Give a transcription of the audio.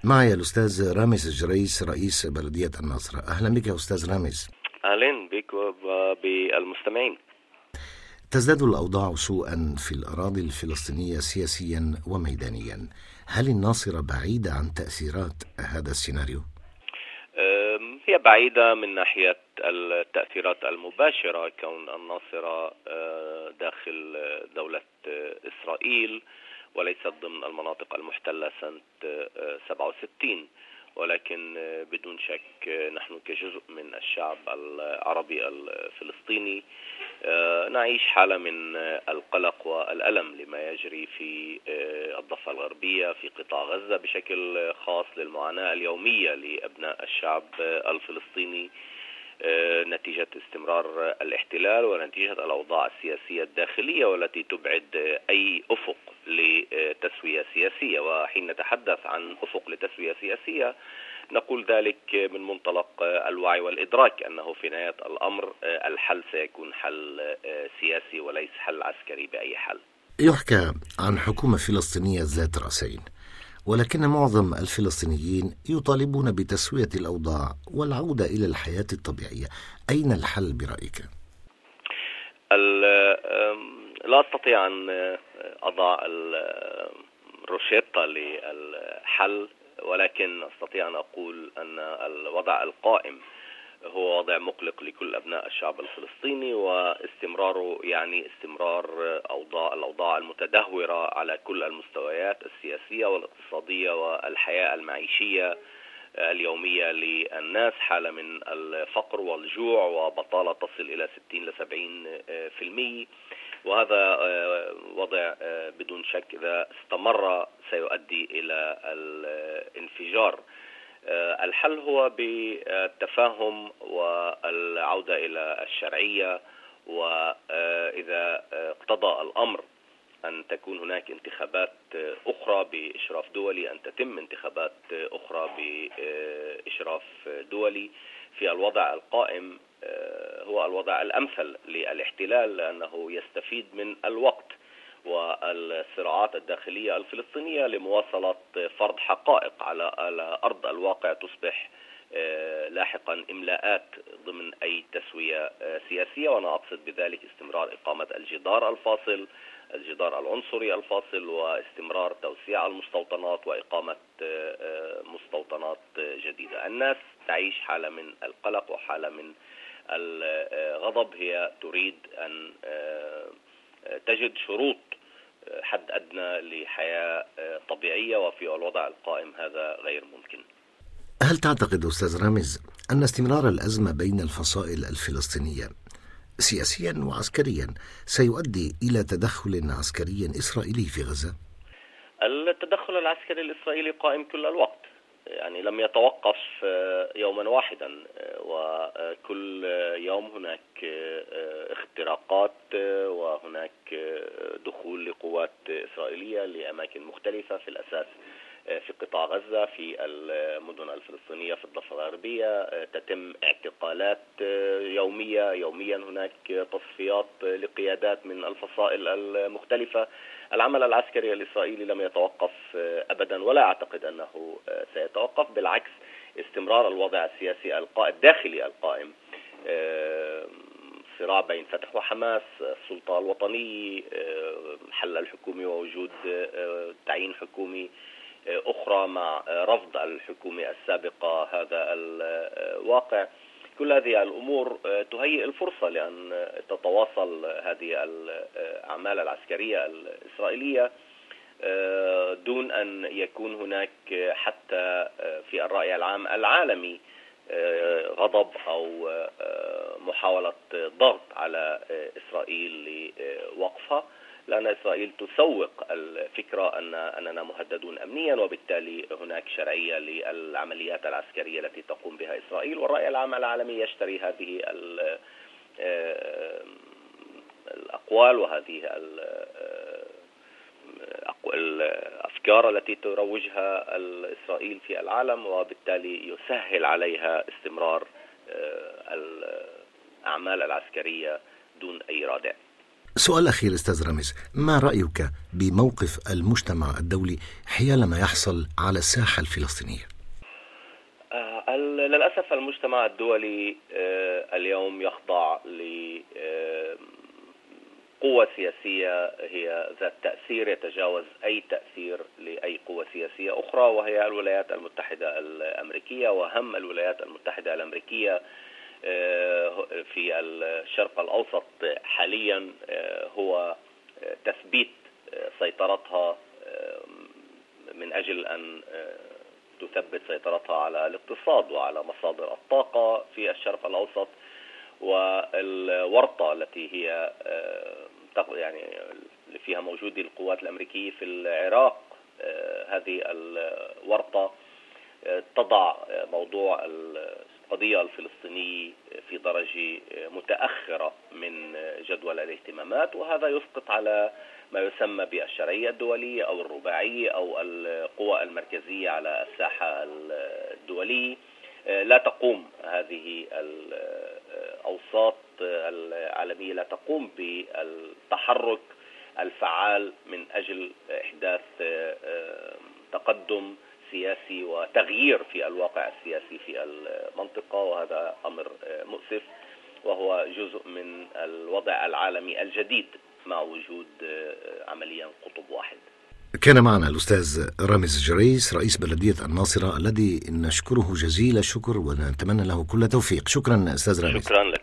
معي الأستاذ رامز الجريس رئيس بلدية الناصرة. أهلا بك يا أستاذ رامز. أهلا بك وبالمستمعين. تزداد الأوضاع سوءا في الأراضي الفلسطينية سياسيا وميدانيا. هل الناصرة بعيدة عن تأثيرات هذا السيناريو؟ هي بعيدة من ناحية التأثيرات المباشرة، كون الناصرة داخل دولة إسرائيل وليست ضمن المناطق المحتلة سنة 67، ولكن بدون شك نحن كجزء من الشعب العربي الفلسطيني نعيش حالة من القلق والألم لما يجري في الضفة الغربية، في قطاع غزة بشكل خاص، للمعاناة اليومية لأبناء الشعب الفلسطيني نتيجة استمرار الاحتلال ونتيجة الأوضاع السياسية الداخلية والتي تبعد أي أفق لتسوية سياسية. وحين نتحدث عن أفق لتسوية سياسية نقول ذلك من منطلق الوعي والإدراك أنه في نهاية الأمر الحل سيكون حل سياسي وليس حل عسكري بأي حل. يحكى عن حكومة فلسطينية ذات رأسين، ولكن معظم الفلسطينيين يطالبون بتسوية الأوضاع والعودة إلى الحياة الطبيعية. أين الحل برأيك؟ لا أستطيع أن أضع الروشتة للحل، ولكن أستطيع أن أقول أن الوضع القائم هو وضع مقلق لكل أبناء الشعب الفلسطيني، واستمراره يعني استمرار الأوضاع المتدهورة على كل المستويات السياسية والاقتصادية والحياة المعيشية اليومية للناس، حالة من الفقر والجوع وبطالة تصل إلى 60 ل 70%. وهذا وضع بدون شك إذا استمر سيؤدي إلى الانفجار. الحل هو بالتفاهم والعودة إلى الشرعية، وإذا اقتضى الأمر أن تكون هناك انتخابات أخرى بإشراف دولي، أن تتم انتخابات أخرى بإشراف دولي. في الوضع القائم هو الوضع الأمثل للاحتلال، لأنه يستفيد من الوقت والصراعات الداخلية الفلسطينية لمواصلة فرض حقائق على أرض الواقع تصبح لاحقا إملاءات ضمن أي تسوية سياسية. وأنا أقصد بذلك استمرار إقامة الجدار الفاصل، الجدار العنصري الفاصل، واستمرار توسيع المستوطنات وإقامة مستوطنات جديدة. الناس تعيش حالة من القلق وحالة من الغضب. هي تريد أن تجد شروط حد أدنى لحياة طبيعية، وفي الوضع القائم هذا غير ممكن. هل تعتقد أستاذ رامز أن استمرار الأزمة بين الفصائل الفلسطينية سياسيا وعسكريا سيؤدي إلى تدخل عسكري إسرائيلي في غزة؟ التدخل العسكري الإسرائيلي قائم كل الوقت، يعني لم يتوقف يوما واحدا، وكل يوم هناك اختراقات وهناك دخول لقوات إسرائيلية لأماكن مختلفة، في الأساس في قطاع غزة، في المدن الفلسطينية في الضفة الغربية. تتم اعتقالات يوميا هناك تصفيات لقيادات من الفصائل المختلفة. العمل العسكري الإسرائيلي لم يتوقف أبدا، ولا أعتقد أنه سيتوقف. بالعكس، استمرار الوضع السياسي الداخلي القائم، صراع بين فتح وحماس، السلطة الوطنية، حل الحكومي ووجود تعيين حكومي أخرى مع رفض الحكومة السابقة، هذا الواقع. كل هذه الأمور تهيئ الفرصة لأن تتواصل هذه الأعمال العسكرية الإسرائيلية دون أن يكون هناك حتى في الرأي العام العالمي غضب أو محاولة ضغط على إسرائيل لوقفها، لأن إسرائيل تسوق الفكرة أننا مهددون أمنيا، وبالتالي هناك شرعية للعمليات العسكرية التي تقوم بها إسرائيل. والرأي العام العالمي يشتري هذه الأقوال وهذه الأفكار التي تروجها إسرائيل في العالم، وبالتالي يسهل عليها استمرار الأعمال العسكرية دون أي رادع. سؤال أخير أستاذ رامز، ما رأيك بموقف المجتمع الدولي حيال ما يحصل على الساحة الفلسطينية؟ للأسف المجتمع الدولي اليوم يخضع لقوة سياسية هي ذات تأثير يتجاوز أي تأثير لأي قوة سياسية أخرى، وهي الولايات المتحدة الأمريكية. وهم الولايات المتحدة الأمريكية في الشرق الأوسط حاليا هو تثبيت سيطرتها من أجل أن تثبت سيطرتها على الاقتصاد وعلى مصادر الطاقة في الشرق الأوسط، والورطة التي هي يعني فيها موجود القوات الأمريكية في العراق. هذه الورطة تضع موضوع القضية الفلسطينية في درجة متأخرة من جدول الاهتمامات، وهذا يسقط على ما يسمى بالشرعية الدولية أو الرباعية أو القوى المركزية على الساحة الدولية. لا تقوم هذه الأوساط العالمية لا تقوم بالتحرك الفعال من أجل إحداث تقدم سياسي وتغيير في الواقع السياسي في المنطقة، وهذا أمر مؤسف وهو جزء من الوضع العالمي الجديد مع وجود عمليا قطب واحد. كان معنا الأستاذ رامز جريس رئيس بلدية الناصرة، الذي نشكره جزيل الشكر ونتمنى له كل توفيق. شكرا أستاذ رامز. شكرا لك.